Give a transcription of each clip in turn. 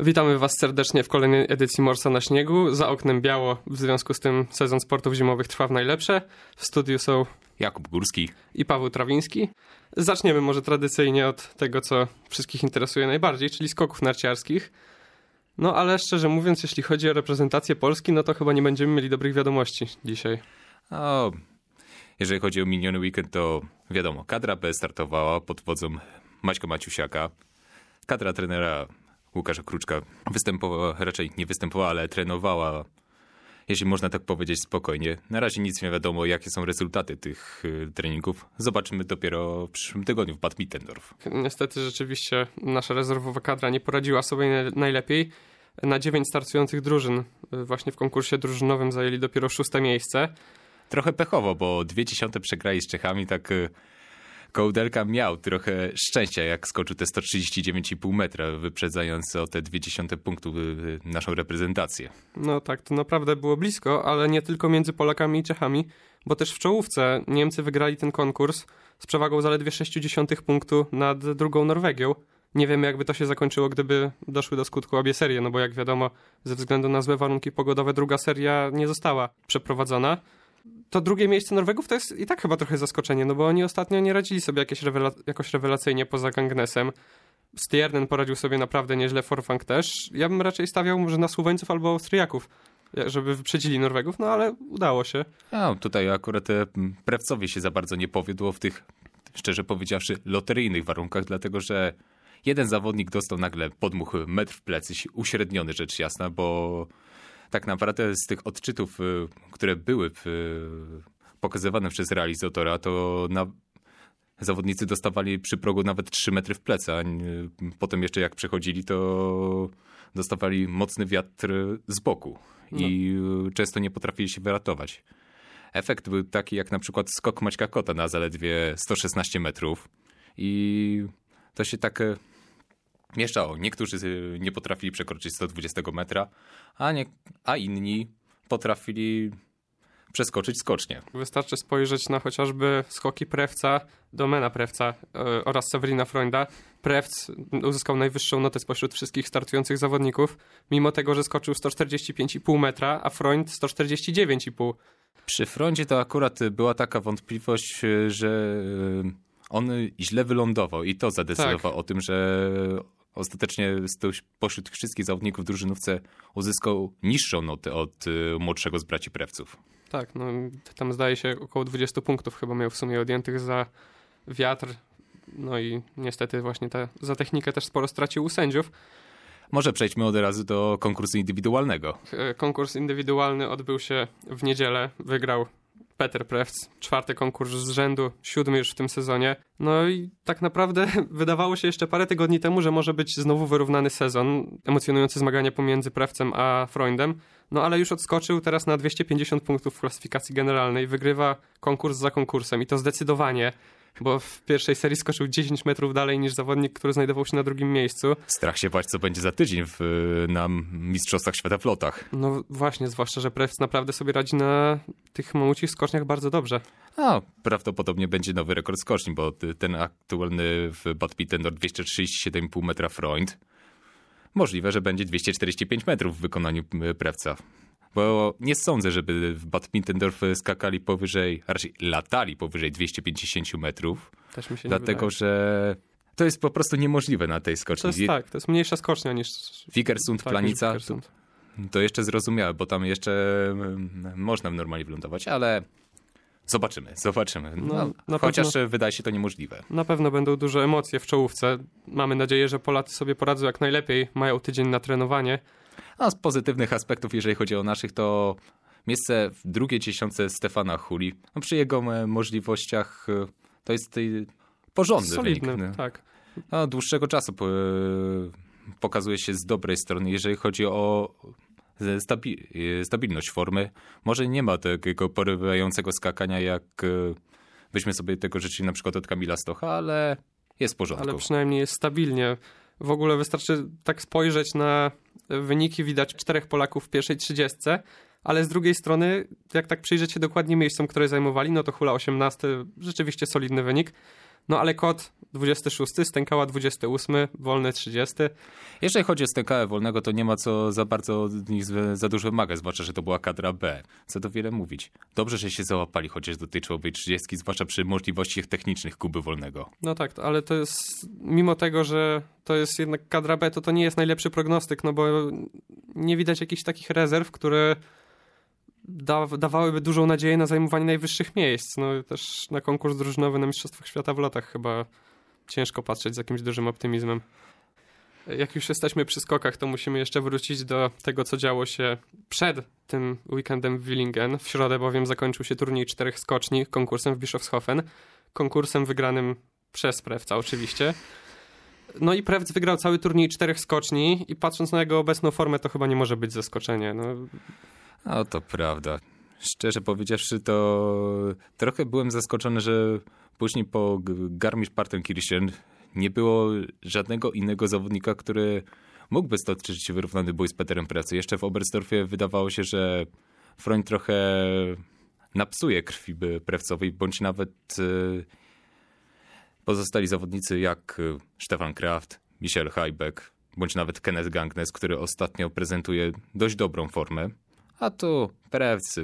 Witamy Was serdecznie w kolejnej edycji Morsa na śniegu. Za oknem biało, w związku z tym sezon sportów zimowych trwa w najlepsze. W studiu są Jakub Górski i Paweł Trawiński. Zaczniemy może tradycyjnie od tego, co wszystkich interesuje najbardziej, czyli skoków narciarskich. No ale szczerze mówiąc, jeśli chodzi o reprezentację Polski, no to chyba nie będziemy mieli dobrych wiadomości dzisiaj. Jeżeli chodzi o miniony weekend, to wiadomo, kadra B startowała pod wodzą Maćka Maciusiaka. Kadra trenera Łukasza Kruczka raczej nie występowała, ale trenowała, jeśli można tak powiedzieć, spokojnie. Na razie nic nie wiadomo, jakie są rezultaty tych treningów. Zobaczymy dopiero w przyszłym tygodniu w Bad Mittendorf. Niestety rzeczywiście nasza rezerwowa kadra nie poradziła sobie najlepiej. Na 9 startujących drużyn właśnie w konkursie drużynowym zajęli dopiero 6. miejsce. Trochę pechowo, bo 0,2 przegrali z Czechami, tak Kołdelka miał trochę szczęścia, jak skoczył te 139,5 metra, wyprzedzając o te 0,2 punktu naszą reprezentację. No tak, to naprawdę było blisko, ale nie tylko między Polakami i Czechami, bo też w czołówce Niemcy wygrali ten konkurs z przewagą zaledwie 0,6 punktu nad drugą Norwegią. Nie wiemy, jakby to się zakończyło, gdyby doszły do skutku obie serie, no bo jak wiadomo, ze względu na złe warunki pogodowe druga seria nie została przeprowadzona. To drugie miejsce Norwegów to jest i tak chyba trochę zaskoczenie, no bo oni ostatnio nie radzili sobie jakoś rewelacyjnie poza Gangnesem. Stjernen poradził sobie naprawdę nieźle, Forfang też. Ja bym raczej stawiał może na Słoweńców albo Austriaków, żeby wyprzedzili Norwegów, no ale udało się. Tutaj akurat Prewcowi się za bardzo nie powiodło w tych, szczerze powiedziawszy, loteryjnych warunkach, dlatego że jeden zawodnik dostał nagle podmuch metr w plecy, uśredniony rzecz jasna, bo tak naprawdę z tych odczytów, które były pokazywane przez realizatora, to zawodnicy dostawali przy progu nawet 3 metry w plecy, a potem jeszcze jak przechodzili, to dostawali mocny wiatr z boku i często nie potrafili się wyratować. Efekt był taki jak na przykład skok Maćka Kota na zaledwie 116 metrów i to się tak mieszało. Niektórzy nie potrafili przekroczyć 120 metra, a inni potrafili przeskoczyć skocznie. Wystarczy spojrzeć na chociażby skoki Prewca, Domena Prewca oraz Severina Freunda. Prewc uzyskał najwyższą notę spośród wszystkich startujących zawodników, mimo tego, że skoczył 145,5 metra, a Freund 149,5. Przy Freundzie to akurat była taka wątpliwość, że on źle wylądował i to zadecydowało o tym, że ostatecznie pośród wszystkich zawodników w drużynówce uzyskał niższą notę od młodszego z braci Prewców. Tak, no tam zdaje się około 20 punktów chyba miał w sumie odjętych za wiatr. No i niestety właśnie za technikę też sporo stracił u sędziów. Może przejdźmy od razu do konkursu indywidualnego. Konkurs indywidualny odbył się w niedzielę. Wygrał Peter Prewc, 4. konkurs z rzędu, 7. już w tym sezonie. No i tak naprawdę wydawało się jeszcze parę tygodni temu, że może być znowu wyrównany sezon, emocjonujące zmagania pomiędzy Prewcem a Freundem. No ale już odskoczył teraz na 250 punktów w klasyfikacji generalnej, wygrywa konkurs za konkursem i to zdecydowanie, bo w pierwszej serii skoczył 10 metrów dalej niż zawodnik, który znajdował się na drugim miejscu. Strach się bać, co będzie za tydzień na Mistrzostwach Świata w lotach. No właśnie, zwłaszcza, że Prewc naprawdę sobie radzi na tych mamucich skoczniach bardzo dobrze. Prawdopodobnie będzie nowy rekord skoczni, bo ten aktualny w Bad Mittendorf 237,5 metra Freund. Możliwe, że będzie 245 metrów w wykonaniu Prewca. Bo nie sądzę, żeby w Bad Mittendorf skakali powyżej, a raczej latali powyżej 250 metrów. Też mi się dlatego, nie wydaje. że to jest po prostu niemożliwe na tej skoczni. To jest mniejsza skocznia niż Vikersund, Planica. Vikersund. To jeszcze zrozumiałe, bo tam jeszcze można normalnie wylądować, ale zobaczymy. Chociaż wydaje się to niemożliwe. Na pewno będą duże emocje w czołówce. Mamy nadzieję, że Polacy sobie poradzą jak najlepiej. Mają tydzień na trenowanie. A z pozytywnych aspektów, jeżeli chodzi o naszych, to miejsce w drugiej dziesiątce Stefana Huli. Przy jego możliwościach to jest porządny solidny wynik. Tak. Dłuższego czasu pokazuje się z dobrej strony, jeżeli chodzi o stabilność formy. Może nie ma takiego porywającego skakania, jak byśmy sobie tego życzyli na przykład od Kamila Stocha, ale jest w porządku. Ale przynajmniej jest stabilnie. W ogóle wystarczy tak spojrzeć na wyniki, widać 4 Polaków w pierwszej 30, ale z drugiej strony, jak tak przyjrzeć się dokładnie miejscom, które zajmowali, no to Hula 18, rzeczywiście solidny wynik. No ale Kot 26, Stękała 28, Wolny 30. Jeżeli chodzi o Stękałę Wolnego, to nie ma co za bardzo za dużo wymagać, zwłaszcza, że to była kadra B. Co to wiele mówić. Dobrze, że się załapali chociaż do tej czołowej 30, zwłaszcza przy możliwościach technicznych Kuby Wolnego. No tak, ale to jest, mimo tego, że to jest jednak kadra B, to nie jest najlepszy prognostyk, no bo nie widać jakichś takich rezerw, które dawałyby dużą nadzieję na zajmowanie najwyższych miejsc. No też na konkurs drużynowy na Mistrzostwach Świata w lotach chyba ciężko patrzeć z jakimś dużym optymizmem. Jak już jesteśmy przy skokach, to musimy jeszcze wrócić do tego, co działo się przed tym weekendem w Willingen. W środę bowiem zakończył się turniej 4 skoczni konkursem w Bischofshofen. Konkursem wygranym przez Prewca oczywiście. No i Prewc wygrał cały turniej 4 skoczni i patrząc na jego obecną formę, to chyba nie może być zaskoczenie. No to prawda. Szczerze powiedziawszy, to trochę byłem zaskoczony, że później po Garmisch-Partenkirchen nie było żadnego innego zawodnika, który mógłby stoczyć wyrównany bój z Peterem Prewcem. Jeszcze w Oberstdorfie wydawało się, że Freund trochę napsuje krwi Prewcowej, bądź nawet pozostali zawodnicy jak Stefan Kraft, Michael Heibeck, bądź nawet Kenneth Gangnes, który ostatnio prezentuje dość dobrą formę. A tu Prewc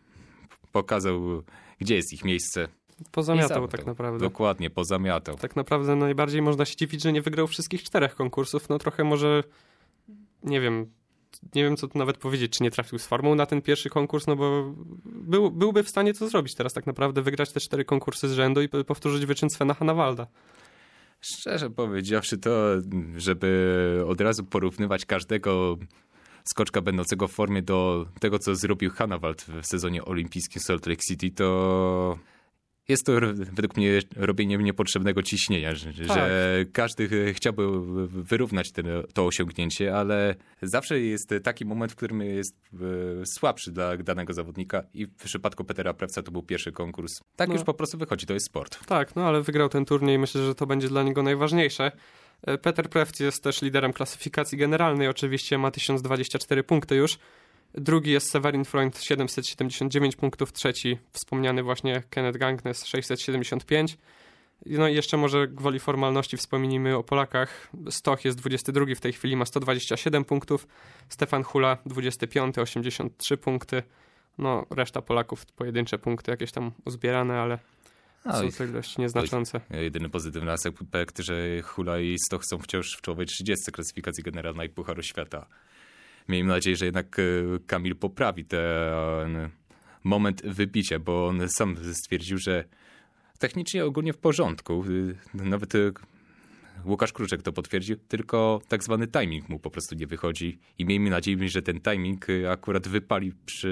pokazał, gdzie jest ich miejsce. Pozamiatał tak naprawdę. Dokładnie, pozamiatał. Tak naprawdę najbardziej można się dziwić, że nie wygrał wszystkich 4 konkursów. No trochę może, nie wiem co tu nawet powiedzieć, czy nie trafił z formą na ten pierwszy konkurs, no bo byłby w stanie to zrobić teraz tak naprawdę, wygrać te 4 konkursy z rzędu i powtórzyć wyczyn Svena Hannawalda. Szczerze powiedziawszy to, żeby od razu porównywać każdego skoczka będącego w formie do tego, co zrobił Hannawald w sezonie olimpijskim Salt Lake City, to jest to według mnie robienie niepotrzebnego ciśnienia, że każdy chciałby wyrównać to osiągnięcie, ale zawsze jest taki moment, w którym jest słabszy dla danego zawodnika i w przypadku Petera Prewca to był pierwszy konkurs. Tak już po prostu wychodzi, to jest sport. Tak, no ale wygrał ten turniej i myślę, że to będzie dla niego najważniejsze. Peter Prewc jest też liderem klasyfikacji generalnej, oczywiście ma 1024 punkty już. Drugi jest Severin Freund, 779 punktów. Trzeci, wspomniany właśnie Kenneth Gangnes, 675. No i jeszcze może gwoli formalności wspomnijmy o Polakach. Stoch jest 22 w tej chwili, ma 127 punktów. Stefan Hula 25, 83 punkty. No reszta Polaków pojedyncze punkty jakieś tam uzbierane, ale są to ilości nieznaczące. Jedyny pozytywny aspekt, że Hula i Stoch są wciąż w czołowej 30 klasyfikacji generalnej Pucharu Świata. Miejmy nadzieję, że jednak Kamil poprawi ten moment wybicia, bo on sam stwierdził, że technicznie ogólnie w porządku. Nawet Łukasz Kruczek to potwierdził, tylko tak zwany timing mu po prostu nie wychodzi i miejmy nadzieję, że ten timing akurat wypali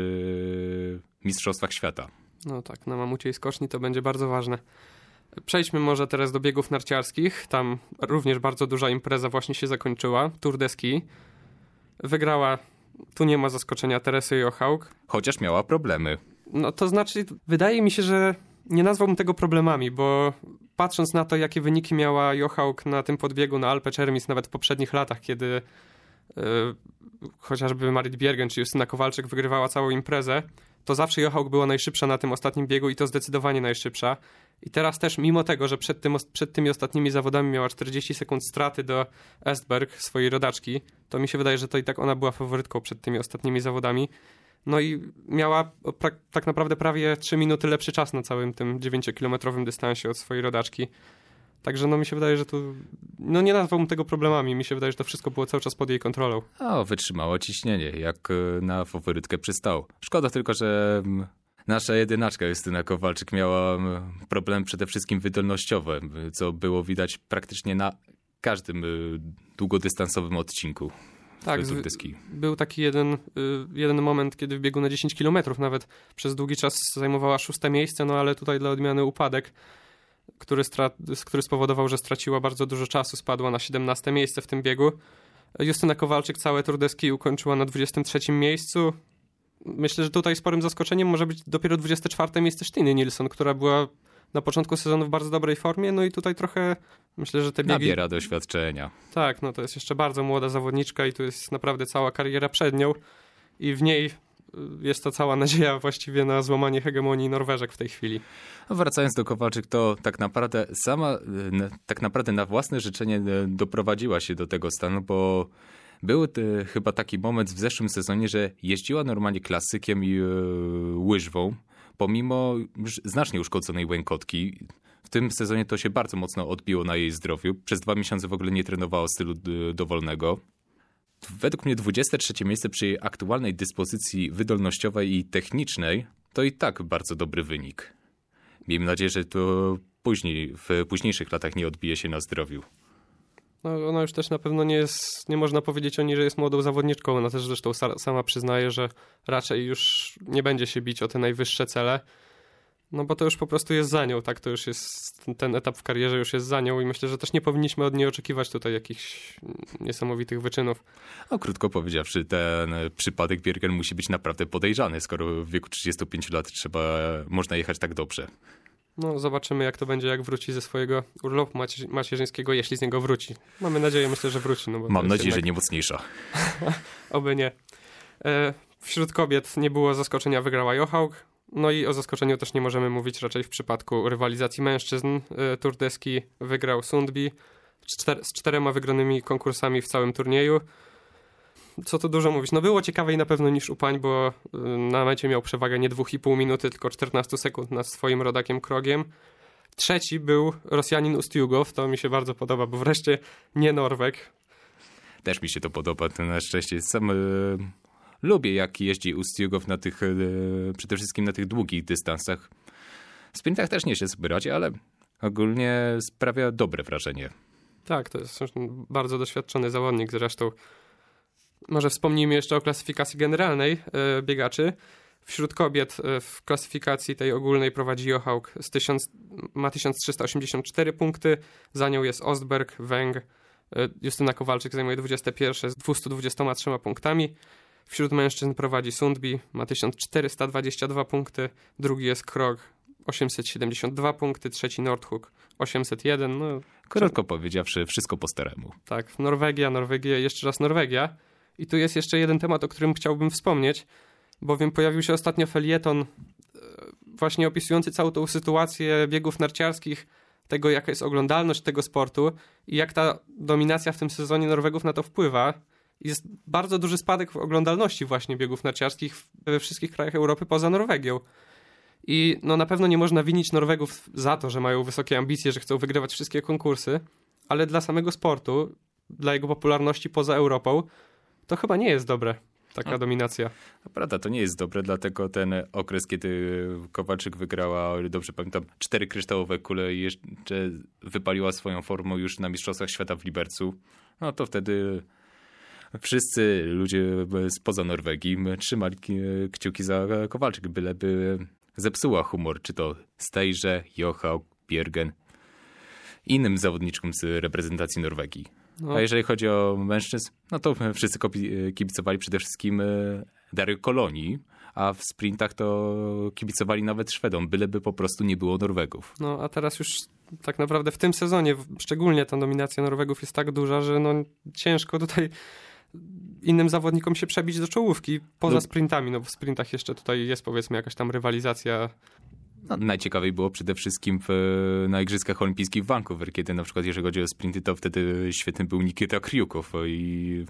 przy Mistrzostwach Świata. No tak, na mamucie i skoczni to będzie bardzo ważne. Przejdźmy może teraz do biegów narciarskich. Tam również bardzo duża impreza właśnie się zakończyła. Tour de Ski. Wygrała, tu nie ma zaskoczenia, Teresy Johaug. Chociaż miała problemy. No to znaczy, wydaje mi się, że nie nazwałbym tego problemami, bo patrząc na to, jakie wyniki miała Johaug na tym podbiegu na Alpe Czermis, nawet w poprzednich latach, kiedy chociażby Marit Bjergen czy Justyna Kowalczyk wygrywała całą imprezę, to zawsze Johaug była najszybsza na tym ostatnim biegu i to zdecydowanie najszybsza. I teraz też, mimo tego, że przed tymi ostatnimi zawodami miała 40 sekund straty do Estberg, swojej rodaczki, to mi się wydaje, że to i tak ona była faworytką przed tymi ostatnimi zawodami. No i miała tak naprawdę prawie 3 minuty lepszy czas na całym tym 9-kilometrowym dystansie od swojej rodaczki. Także no mi się wydaje, że tu nie nazwałbym tego problemami. Mi się wydaje, że to wszystko było cały czas pod jej kontrolą. Wytrzymało ciśnienie, jak na faworytkę przystało. Szkoda tylko, że nasza jedynaczka Justyna Kowalczyk miała problem przede wszystkim wydolnościowy, co było widać praktycznie na każdym długodystansowym odcinku. Tak, był taki jeden moment, kiedy w biegu na 10 km nawet przez długi czas zajmowała 6. miejsce, no ale tutaj dla odmiany upadek, który spowodował, że straciła bardzo dużo czasu, spadła na 17. miejsce w tym biegu. Justyna Kowalczyk całe Tour de Ski ukończyła na 23. miejscu. Myślę, że tutaj sporym zaskoczeniem może być dopiero 24. miejsce Stiny Nilsson, która była na początku sezonu w bardzo dobrej formie, no i tutaj trochę myślę, że te biegi... Nabiera doświadczenia. Tak, no to jest jeszcze bardzo młoda zawodniczka i tu jest naprawdę cała kariera przed nią i w niej jest to cała nadzieja właściwie na złamanie hegemonii Norweżek w tej chwili. Wracając do Kowalczyk, to tak naprawdę na własne życzenie doprowadziła się do tego stanu, bo był chyba taki moment w zeszłym sezonie, że jeździła normalnie klasykiem i łyżwą, pomimo już znacznie uszkodzonej łękotki. W tym sezonie to się bardzo mocno odbiło na jej zdrowiu. Przez 2 miesiące w ogóle nie trenowała stylu dowolnego. Według mnie 23 miejsce przy jej aktualnej dyspozycji wydolnościowej i technicznej to i tak bardzo dobry wynik. Miejmy nadzieję, że to w późniejszych latach nie odbije się na zdrowiu. No, ona już też na pewno nie można powiedzieć o niej, że jest młodą zawodniczką. Ona też zresztą sama przyznaje, że raczej już nie będzie się bić o te najwyższe cele. No bo to już po prostu jest za nią, tak? To już jest, ten etap w karierze już jest za nią i myślę, że też nie powinniśmy od niej oczekiwać tutaj jakichś niesamowitych wyczynów. No, krótko powiedziawszy, ten przypadek Bjergen musi być naprawdę podejrzany, skoro w wieku 35 lat można jechać tak dobrze. No zobaczymy, jak to będzie, jak wróci ze swojego urlopu macierzyńskiego, jeśli z niego wróci. Mamy nadzieję, myślę, że wróci. No bo mam nadzieję, że nie mocniejsza. Oby nie. Wśród kobiet nie było zaskoczenia, wygrała Johaug. No i o zaskoczeniu też nie możemy mówić raczej w przypadku rywalizacji mężczyzn. Tour deski wygrał Sundby z 4 wygranymi konkursami w całym turnieju. Co tu dużo mówić? No było ciekawiej na pewno niż u pań, bo na mecie miał przewagę nie 2,5 minuty, tylko 14 sekund nad swoim rodakiem Krogiem. Trzeci był Rosjanin Ustjugow, to mi się bardzo podoba, bo wreszcie nie Norweg. Też mi się to podoba, to na szczęście sam lubię, jak jeździ Ustjugow na tych, przede wszystkim na tych długich dystansach. W sprintach też nie się zbierać, ale ogólnie sprawia dobre wrażenie. Tak, to jest bardzo doświadczony zawodnik zresztą. Może wspomnijmy jeszcze o klasyfikacji generalnej biegaczy. Wśród kobiet w klasyfikacji tej ogólnej prowadzi Johaug ma 1384 punkty, za nią jest Ostberg, Weng, Justyna Kowalczyk zajmuje 21 z 223 punktami. Wśród mężczyzn prowadzi Sundby, ma 1422 punkty, drugi jest Krog, 872 punkty, trzeci Nordhook, 801. No, krótko powiedziawszy, wszystko po staremu. Tak, Norwegia, jeszcze raz Norwegia. I tu jest jeszcze jeden temat, o którym chciałbym wspomnieć, bowiem pojawił się ostatnio felieton właśnie opisujący całą tą sytuację biegów narciarskich, tego jaka jest oglądalność tego sportu i jak ta dominacja w tym sezonie Norwegów na to wpływa. Jest bardzo duży spadek w oglądalności właśnie biegów narciarskich we wszystkich krajach Europy poza Norwegią. I no na pewno nie można winić Norwegów za to, że mają wysokie ambicje, że chcą wygrywać wszystkie konkursy, ale dla samego sportu, dla jego popularności poza Europą, to chyba nie jest dobre, taka dominacja. Prawda, to nie jest dobre, dlatego ten okres, kiedy Kowalczyk wygrała, dobrze pamiętam, 4 kryształowe kule i jeszcze wypaliła swoją formę już na Mistrzostwach Świata w Libercu, no to wtedy wszyscy ludzie spoza Norwegii trzymali kciuki za Kowalczyk, byleby zepsuła humor, czy to Stejrze, Johaug, Bjergen, innym zawodniczkom z reprezentacji Norwegii. No. A jeżeli chodzi o mężczyzn, no to wszyscy kibicowali przede wszystkim Darii Kolonii, a w sprintach to kibicowali nawet Szwedom, byleby po prostu nie było Norwegów. No a teraz już tak naprawdę w tym sezonie szczególnie ta dominacja Norwegów jest tak duża, że no ciężko tutaj innym zawodnikom się przebić do czołówki poza sprintami, no bo w sprintach jeszcze tutaj jest powiedzmy jakaś tam rywalizacja. No, najciekawiej było przede wszystkim na Igrzyskach Olimpijskich w Vancouver, kiedy na przykład jeżeli chodzi o sprinty, to wtedy świetny był Nikita Kryukow i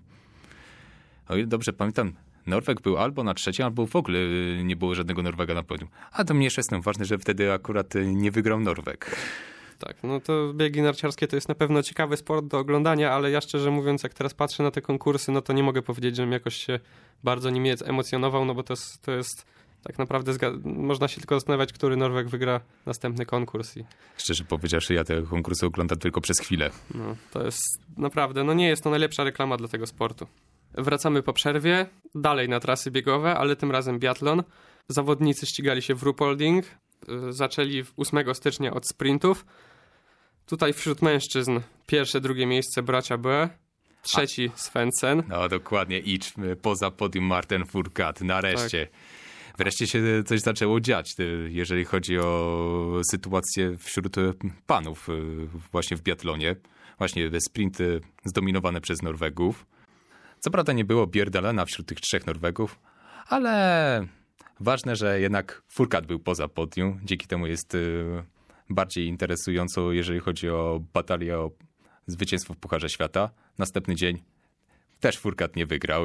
o ile dobrze pamiętam, Norweg był albo na trzecim, albo w ogóle nie było żadnego Norwega na podium. A to mniejsza jest ważne, że wtedy akurat nie wygrał Norweg. Tak, no to biegi narciarskie to jest na pewno ciekawy sport do oglądania, ale ja szczerze mówiąc, jak teraz patrzę na te konkursy, no to nie mogę powiedzieć, żebym jakoś się bardzo nimi emocjonował, no bo to jest tak naprawdę można się tylko zastanawiać, który Norweg wygra następny konkurs. Szczerze powiedziawszy, ja te konkursy oglądam tylko przez chwilę. No, to jest naprawdę, no nie jest to najlepsza reklama dla tego sportu. Wracamy po przerwie, dalej na trasy biegowe, ale tym razem biatlon. Zawodnicy ścigali się w Ruhpolding, zaczęli 8 stycznia od sprintów. Tutaj wśród mężczyzn pierwsze, drugie miejsce bracia B, trzeci Svensson. No dokładnie, idźmy poza podium Martin Fourcade, nareszcie. Tak. Wreszcie się coś zaczęło dziać, jeżeli chodzi o sytuację wśród panów właśnie w biatlonie. Właśnie sprinty zdominowane przez Norwegów. Co prawda nie było Bjerdalena wśród tych 3 Norwegów, Ale ważne, że jednak Fourcade był poza podium. Dzięki temu jest bardziej interesująco, jeżeli chodzi o batalię o zwycięstwo w Pucharze Świata. Następny dzień też Fourcade nie wygrał,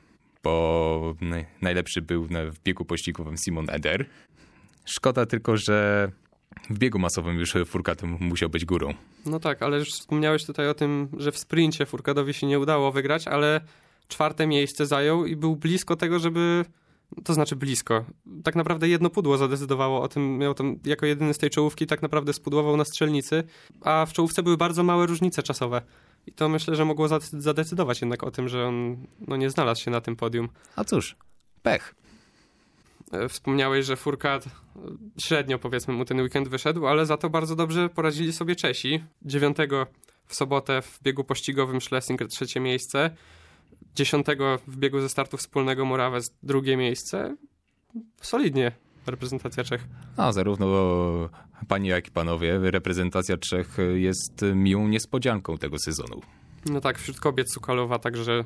bo najlepszy był w biegu pościgowym Simon Eder. Szkoda tylko, że w biegu masowym już Fourcade musiał być górą. No tak, ale już wspomniałeś tutaj o tym, że w sprincie Fourcade'owi się nie udało wygrać, ale 4. miejsce zajął i był blisko tego, żeby... To znaczy blisko. Tak naprawdę jedno pudło zadecydowało o tym, miał tam jako jedyny z tej czołówki tak naprawdę spudłował na strzelnicy, a w czołówce były bardzo małe różnice czasowe. I to myślę, że mogło zadecydować jednak o tym, że on nie znalazł się na tym podium. A cóż, pech. Wspomniałeś, że Fourcade średnio, powiedzmy, mu ten weekend wyszedł, ale za to bardzo dobrze poradzili sobie Czesi. 9 w sobotę w biegu pościgowym Schlesinger 3. miejsce, 10 w biegu ze startu wspólnego Morawes 2. miejsce. Solidnie reprezentacja Czech. No, zarówno panie, jak i panowie, reprezentacja Czech jest miłą niespodzianką tego sezonu. No tak, wśród kobiet Sukalowa także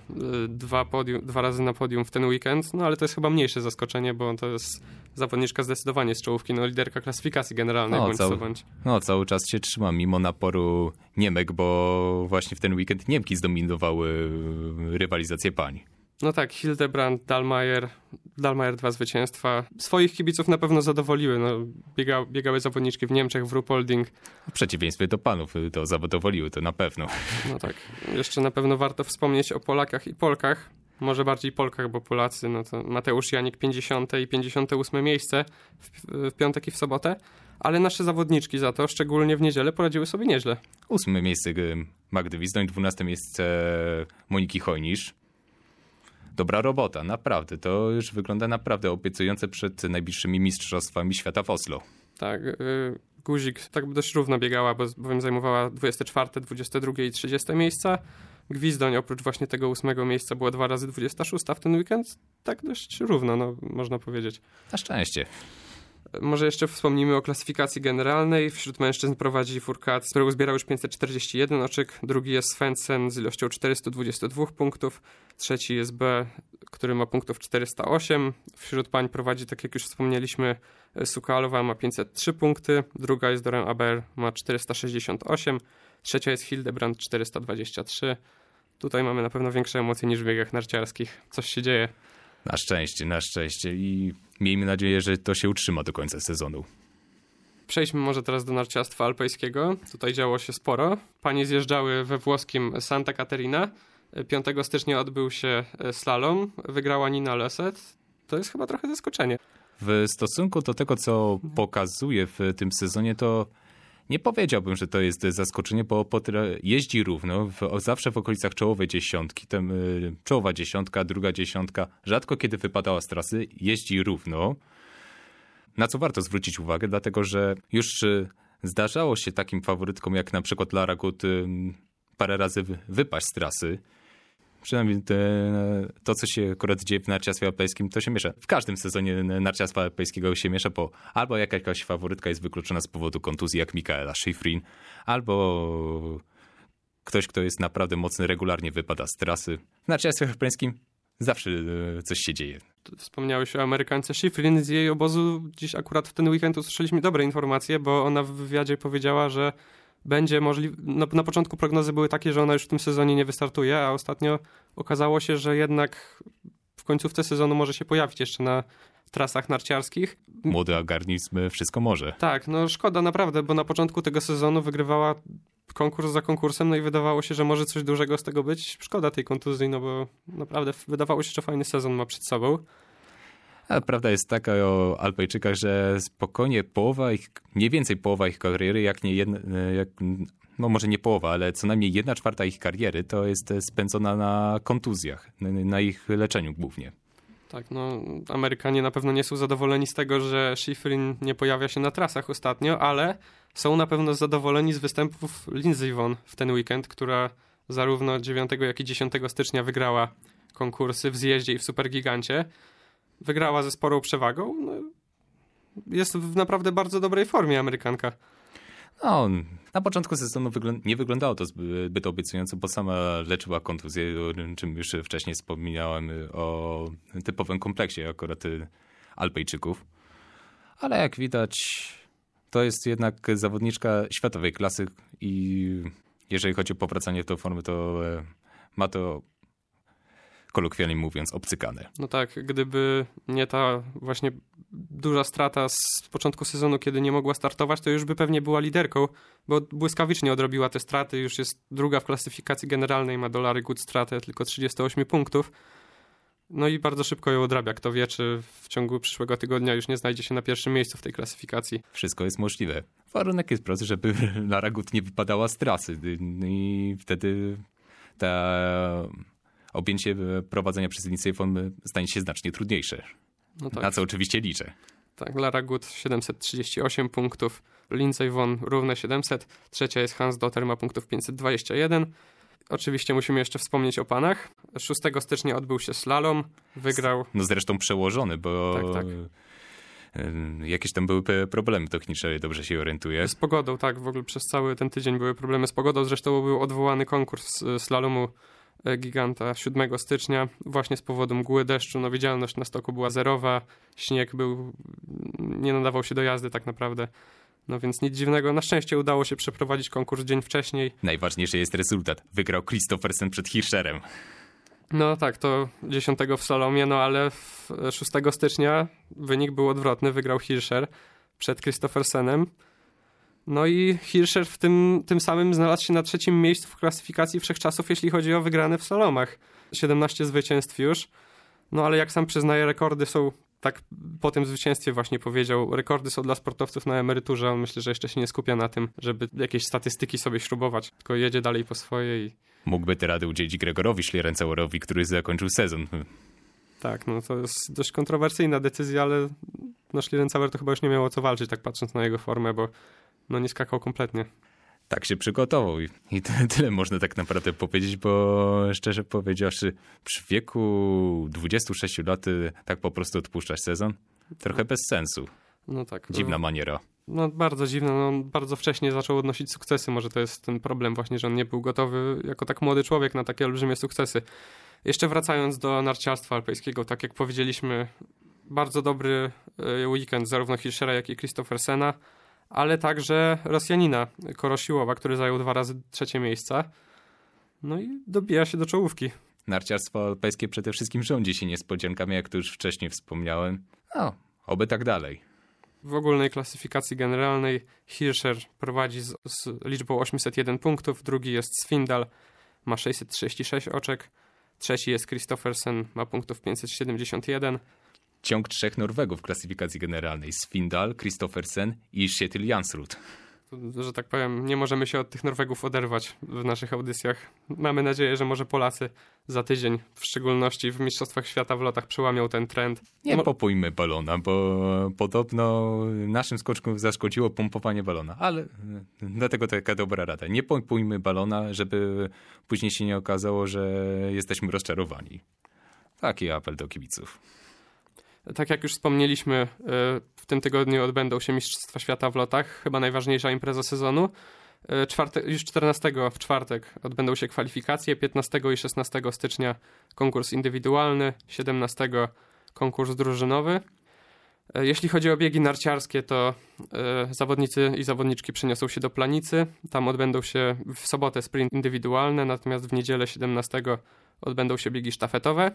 2 razy na podium w ten weekend, no ale to jest chyba mniejsze zaskoczenie, bo to jest zawodniczka zdecydowanie z czołówki, no liderka klasyfikacji generalnej, bądź co bądź. No, cały czas się trzyma, mimo naporu Niemek, bo właśnie w ten weekend Niemki zdominowały rywalizację pań. No tak, Hildebrandt, Dahlmeier 2 zwycięstwa. Swoich kibiców na pewno zadowoliły. No, biegały zawodniczki w Niemczech, w Ruhpolding. W przeciwieństwie do panów to zadowoliły, to na pewno. No tak. Jeszcze na pewno warto wspomnieć o Polakach i Polkach. Może bardziej Polkach, bo Polacy, no to Mateusz Janik 50. i 58. miejsce w piątek i w sobotę. Ale nasze zawodniczki za to, szczególnie w niedzielę, poradziły sobie nieźle. 8. miejsce Magdy Wizdoń, 12. miejsce Moniki Hojnisz. Dobra robota, naprawdę. To już wygląda naprawdę obiecujące przed najbliższymi mistrzostwami świata w Oslo. Tak, Guzik tak dość równo biegała, bowiem zajmowała 24, 22 i 30 miejsca. Gwizdoń oprócz właśnie tego 8. miejsca była 2 razy 26 w ten weekend. Tak dość równo, no, można powiedzieć. Na szczęście. Może jeszcze wspomnimy o klasyfikacji generalnej. Wśród mężczyzn prowadzi Fourcade, z którego zbierał już 541 oczek. Drugi jest Svensson z ilością 422 punktów. Trzeci jest B, który ma punktów 408. Wśród pań prowadzi, tak jak już wspomnieliśmy, Sukalowa ma 503 punkty. Druga jest Doreen Aber, ma 468. Trzecia jest Hildebrandt, 423. Tutaj mamy na pewno większe emocje niż w biegach narciarskich. Coś się dzieje. Na szczęście i miejmy nadzieję, że to się utrzyma do końca sezonu. Przejdźmy może teraz do narciarstwa alpejskiego. Tutaj działo się sporo. Panie zjeżdżały we włoskim Santa Caterina. 5 stycznia odbył się slalom. Wygrała Nina Leset. To jest chyba trochę zaskoczenie. W stosunku do tego, co pokazuje w tym sezonie, to nie powiedziałbym, że to jest zaskoczenie, bo jeździ równo, zawsze w okolicach czołowej dziesiątki, czołowa dziesiątka, druga dziesiątka, rzadko kiedy wypadała z trasy, jeździ równo. Na co warto zwrócić uwagę, dlatego że już zdarzało się takim faworytkom jak na przykład Lara Gut parę razy wypaść z trasy. Przynajmniej to, co się akurat dzieje w narciarstwie alpejskim, to się miesza. W każdym sezonie narciarstwa alpejskiego się miesza, bo albo jakaś faworytka jest wykluczona z powodu kontuzji, jak Michaela Schifrin, albo ktoś, kto jest naprawdę mocny, regularnie wypada z trasy. W narciarstwie alpejskim zawsze coś się dzieje. Wspomniałeś o Amerykance Schifrin. Z jej obozu dziś akurat w ten weekend usłyszeliśmy dobre informacje, bo ona w wywiadzie powiedziała, że będzie możliwe. Na początku prognozy były takie, że ona już w tym sezonie nie wystartuje, a ostatnio okazało się, że jednak w końcówce sezonu może się pojawić jeszcze na trasach narciarskich. Młody organizm wszystko może. Tak, no szkoda naprawdę, bo na początku tego sezonu wygrywała konkurs za konkursem, no i wydawało się, że może coś dużego z tego być. Szkoda tej kontuzji, no bo naprawdę wydawało się, że fajny sezon ma przed sobą. A prawda jest taka o Alpejczykach, że spokojnie mniej więcej połowa ich kariery, no może nie połowa, ale co najmniej 1/4 ich kariery to jest spędzona na kontuzjach, na ich leczeniu głównie. Tak, no Amerykanie na pewno nie są zadowoleni z tego, że Schifrin nie pojawia się na trasach ostatnio, ale są na pewno zadowoleni z występów Lindsey Vonn w ten weekend, która zarówno 9 jak i 10 stycznia wygrała konkursy w zjeździe i w Supergigancie. Wygrała ze sporą przewagą. No, jest w naprawdę bardzo dobrej formie Amerykanka. No, Na początku sezonu nie wyglądało to zbyt obiecująco, bo sama leczyła kontuzję, o czym już wcześniej wspomniałem, o typowym kompleksie akurat Alpejczyków. Ale jak widać, to jest jednak zawodniczka światowej klasy i jeżeli chodzi o powracanie do formy, to ma to, kolokwialnie mówiąc, obcykane. No tak, gdyby nie ta właśnie duża strata z początku sezonu, kiedy nie mogła startować, to już by pewnie była liderką, bo błyskawicznie odrobiła te straty, już jest druga w klasyfikacji generalnej, ma Dolary Good stratę tylko 38 punktów. No i bardzo szybko ją odrabia. Kto wie, czy w ciągu przyszłego tygodnia już nie znajdzie się na pierwszym miejscu w tej klasyfikacji. Wszystko jest możliwe. Warunek jest prosty, żeby Lara Good nie wypadała z trasy i wtedy objęcie prowadzenia przez Lindsey Vonn stanie się znacznie trudniejsze. No tak. Na co oczywiście liczę. Tak, Lara Good 738 punktów, Lindsey Vonn równe 700, trzecia jest Hansdotter, ma punktów 521. Oczywiście musimy jeszcze wspomnieć o panach. 6 stycznia odbył się slalom, wygrał... No zresztą przełożony, bo tak. Jakieś tam były problemy techniczne, dobrze się orientuję. Z pogodą, tak, w ogóle przez cały ten tydzień były problemy z pogodą. Zresztą był odwołany konkurs slalomu giganta 7 stycznia właśnie z powodu mgły, deszczu. No widzialność na stoku była zerowa, śnieg nie nadawał się do jazdy tak naprawdę. No więc nic dziwnego. Na szczęście udało się przeprowadzić konkurs dzień wcześniej. Najważniejszy jest rezultat. Wygrał Kristoffersen przed Hirscherem. No tak, to 10 w slalomie, no ale 6 stycznia wynik był odwrotny. Wygrał Hirscher przed Kristoffersenem. No i Hirscher w tym samym znalazł się na 3. miejscu w klasyfikacji wszechczasów, jeśli chodzi o wygrane w slalomach. 17 zwycięstw już. No ale jak sam przyznaje, rekordy są, tak po tym zwycięstwie właśnie powiedział, rekordy są dla sportowców na emeryturze. On myślę, że jeszcze się nie skupia na tym, żeby jakieś statystyki sobie śrubować, tylko jedzie dalej po swoje i... Mógłby te rady udzielić Gregorowi Schlierenzauerowi, który zakończył sezon. Tak, no to jest dość kontrowersyjna decyzja, ale no Schlierenzauer to chyba już nie miało co walczyć, tak patrząc na jego formę, bo no nie skakał kompletnie. Tak się przygotował i tyle można tak naprawdę powiedzieć, bo szczerze powiedziawszy, przy wieku 26 lat tak po prostu odpuszczać sezon? Trochę bez sensu. No tak. Dziwna maniera. No bardzo dziwna, no bardzo wcześnie zaczął odnosić sukcesy, może to jest ten problem właśnie, że on nie był gotowy jako tak młody człowiek na takie olbrzymie sukcesy. Jeszcze wracając do narciarstwa alpejskiego, tak jak powiedzieliśmy, bardzo dobry weekend zarówno Hirschera, jak i Kristoffersena, ale także Rosjanina Korosiłowa, który zajął 2 razy 3 miejsca. No i dobija się do czołówki. Narciarstwo alpejskie przede wszystkim rządzi się niespodziankami, jak to już wcześniej wspomniałem. No, oby tak dalej. W ogólnej klasyfikacji generalnej Hirscher prowadzi z liczbą 801 punktów, drugi jest Svindal, ma 636 oczek, trzeci jest Kristoffersen, ma punktów 571. Ciąg 3 Norwegów w klasyfikacji generalnej. Svindal, Kristoffersen i Kjetil Jansrud. Że tak powiem, nie możemy się od tych Norwegów oderwać w naszych audycjach. Mamy nadzieję, że może Polacy za tydzień, w szczególności w Mistrzostwach Świata w lotach, przełamią ten trend. Nie popójmy balona, bo podobno naszym skoczkom zaszkodziło pompowanie balona, ale dlatego taka dobra rada. Nie pompujmy balona, żeby później się nie okazało, że jesteśmy rozczarowani. Taki apel do kibiców. Tak jak już wspomnieliśmy, w tym tygodniu odbędą się Mistrzostwa Świata w lotach, chyba najważniejsza impreza sezonu. Już 14 w czwartek odbędą się kwalifikacje, 15 i 16 stycznia konkurs indywidualny, 17 konkurs drużynowy. Jeśli chodzi o biegi narciarskie, to zawodnicy i zawodniczki przeniosą się do Planicy. Tam odbędą się w sobotę sprint indywidualne, natomiast w niedzielę 17 odbędą się biegi sztafetowe.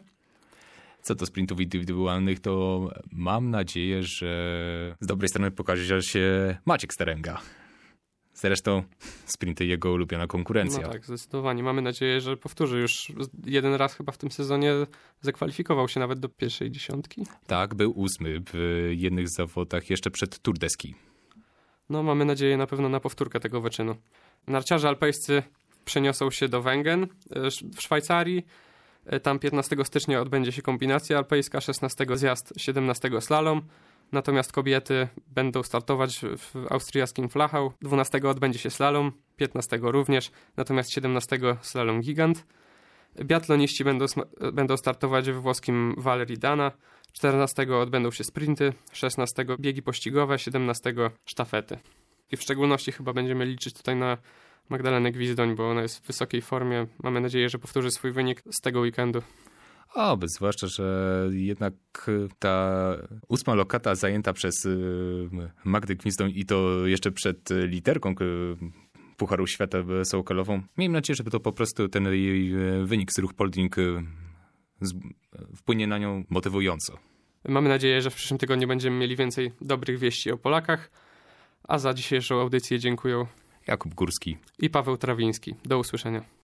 Co do sprintów indywidualnych, to mam nadzieję, że z dobrej strony pokaże się Maciek Starenga. Zresztą sprinty jego ulubiona konkurencja. No tak, zdecydowanie. Mamy nadzieję, że powtórzy już jeden raz chyba w tym sezonie, zakwalifikował się nawet do pierwszej dziesiątki. Tak, był 8 w jednych zawodach jeszcze przed Tour de Ski. No mamy nadzieję na pewno na powtórkę tego wyczynu. Narciarze alpejscy przeniosą się do Wengen w Szwajcarii. Tam 15 stycznia odbędzie się kombinacja alpejska, 16 zjazd, 17 slalom. Natomiast kobiety będą startować w austriackim Flachau. 12 odbędzie się slalom, 15 również, natomiast 17 slalom gigant. Biatloniści będą startować we włoskim Val Ridana. 14 odbędą się sprinty, 16 biegi pościgowe, 17 sztafety. I w szczególności chyba będziemy liczyć tutaj na Magdalenę Gwizdoń, bo ona jest w wysokiej formie. Mamy nadzieję, że powtórzy swój wynik z tego weekendu. Zwłaszcza, że jednak ta 8. lokata zajęta przez Magdę Gwizdoń i to jeszcze przed literką Pucharu Świata sołkalową. Miejmy nadzieję, że to po prostu ten jej wynik z Ruhpolding wpłynie na nią motywująco. Mamy nadzieję, że w przyszłym tygodniu będziemy mieli więcej dobrych wieści o Polakach, a za dzisiejszą audycję dziękuję Jakub Górski i Paweł Trawiński. Do usłyszenia.